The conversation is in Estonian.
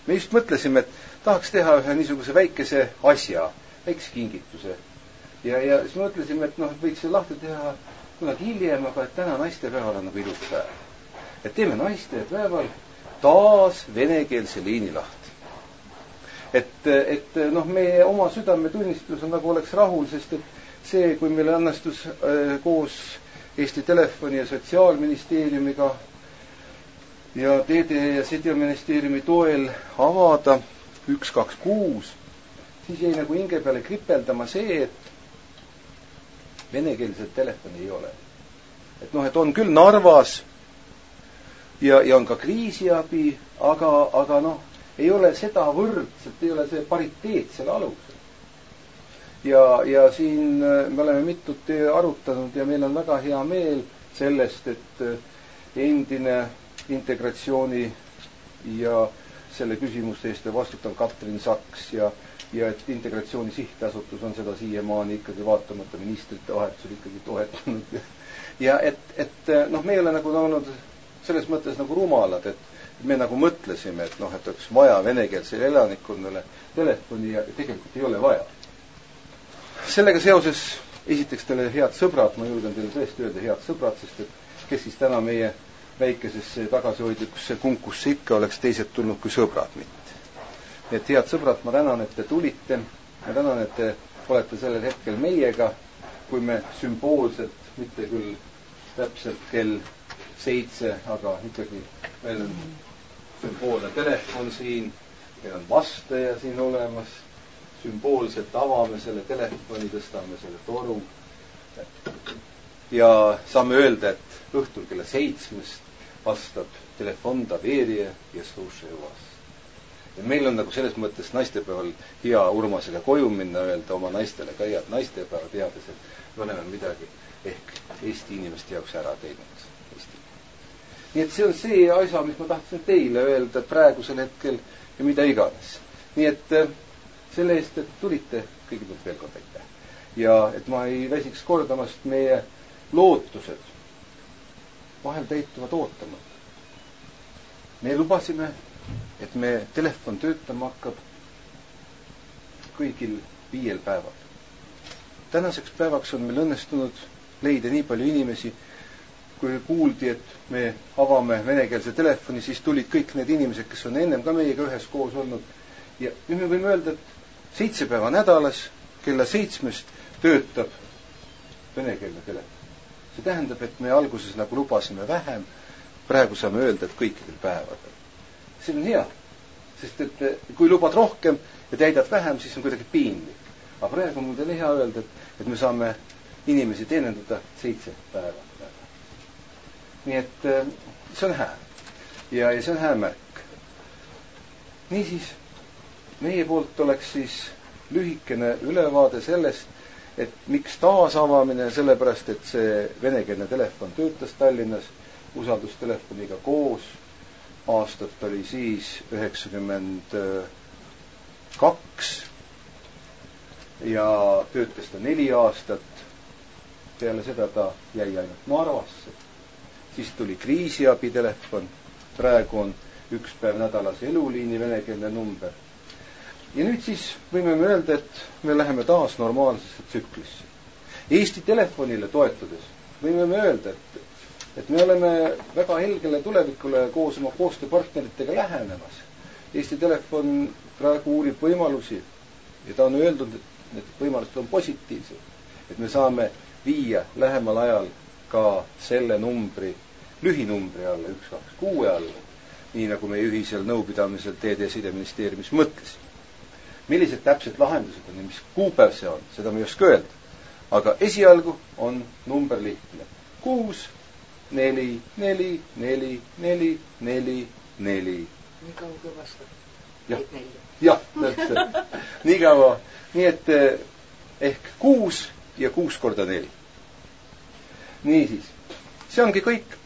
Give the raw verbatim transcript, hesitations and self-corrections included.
me just mõtlesime, et tahaks teha ühe niisuguse väikese asja, väikese kingituse. Ja, ja siis mõtlesime, et noh, et võiks see lahti teha kunagi hiljem, aga et täna naistepäeval on nagu ilus päev. Et teeme naistepäeval taas venekeelse liini lahti. Et, et noh, meie oma südametunnistus on nagu oleks rahul, sest et see, kui meile õnnestus äh, koos Eesti Telefoni ja Sotsiaalministeeriumiga ja Teede ja Sideministeeriumi toel avada üks kaks kuus, siis jäi nagu hinge peale kripeldama see, et venekeelset telefoni ei ole. Et noh, et on küll Narvas ja, ja on ka kriisiabi, aga, aga noh, ei ole seda võrdselt, ei ole see pariteet selle alusel. Ja, ja siin me oleme mitut arutanud ja meil on väga hea meel sellest, et endine integratsiooni ja selle küsimuste eest vastutav Katrin Saks ja, ja et integratsiooni sihtasutus on seda siiamaani ikkagi vaatamata ministrite vahetusel ikkagi toetanud. Ja et, et noh, me ei ole nagu olnud selles mõttes nagu rumalad, et me nagu mõtlesime, et noh, et oleks vaja venekeelsele elanikkonnale telefoni ja tegelikult ei ole vaja. Sellega seoses esiteks teile head sõbrad, ma julgen teile tõesti öelda head sõbrad, sest et kes siis täna meie väikesesse tagasihoidlikusse kunkusse ikka oleks teised tulnud kui sõbrad mitte. Et head sõbrad, ma tänan, et te tulite, ma tänan, et te olete sellel hetkel meiega, kui me sümboolselt, mitte küll täpselt kell seitse, aga ikkagi meil on sümboolne telefon siin, meil on vastaja siin olemas, sümboolselt avame selle telefoni, tõstame selle toru ja saame öelda, et õhtul kella seitsmest vastab telefon Taverje ja slušaju vas. Ja meil on nagu selles mõttes naistepäeval hea Urmasega koju minna, öelda oma naistele ka head naistepäeva, teades, et me oleme midagi ehk Eesti inimeste jaoks ära teinud. Eesti. Nii et see on see asja, mis ma tahtsin teile öelda praegusel hetkel ja mida iganes. Nii et selle eest, et tulite, kõigepealt veel kord aitäh. Ja et ma ei väsiks kordamast meie lootused vahel täituvad ootamata. Me lubasime, et me telefon töötama hakkab kõigil viiel päeval. Tänaseks päevaks on meil õnnestunud leida nii palju inimesi, kui kuuldi, et me avame venekeelse telefoni, siis tulid kõik need inimesed, kes on ennem ka meiega ühes koos olnud. Ja nüüd me võime öelda, et seitse päeva nädalas kella seitsmest töötab venekeelne telefon. See tähendab, et me alguses nagu lubasime vähem, praegu saame öelda, et kõikidel päevadel. See on hea, sest et kui lubad rohkem ja täidad vähem, siis on kuidagi piinlik. Aga praegu on mul hea öelda, et, et me saame inimesi teenendada seitse päeva. Nii et see on hää. Ja, ja see on hää märk. Niisiis, meie poolt oleks siis lühikene ülevaade sellest, et miks taasavamine, sellepärast, et see venekeelne telefon töötas Tallinnas usaldustelefoniga koos. Aastat oli siis üheksakümmend kaks ja töötas ta neli aastat. Peale seda ta jäi ainult Narvasse. Siis tuli kriisiabitelefon. Praegu on üks päev nädalas eluliini venekeelne number. Ja nüüd siis võime me öelda, et me läheme taas normaalsesse tsüklisse. Eesti telefonile toetudes võime me öelda, et, et me oleme väga helgele tulevikule koos oma koostööpartneritega lähenemas. Eesti telefon praegu uurib võimalusi ja ta on öeldud, et need võimalused on positiivsed. Et me saame viia lähemal ajal ka selle numbri, lühinumbri alla, üks kaks kuue alla, nii nagu meie ühisel nõupidamisel Teede ja Sideministeeriumis mõtlesin. Millised täpsed lahendused on ja mis kuupäev see on, seda me ei oska öelda. Aga esialgu on number lihtne. kuus, neli, neli, neli, neli, neli, neli. Nii kaua kui vastab. Jah, jah, täpselt. Nii kaua. Nii et ehk kuus ja kuus korda neli. Niisiis, see ongi kõik.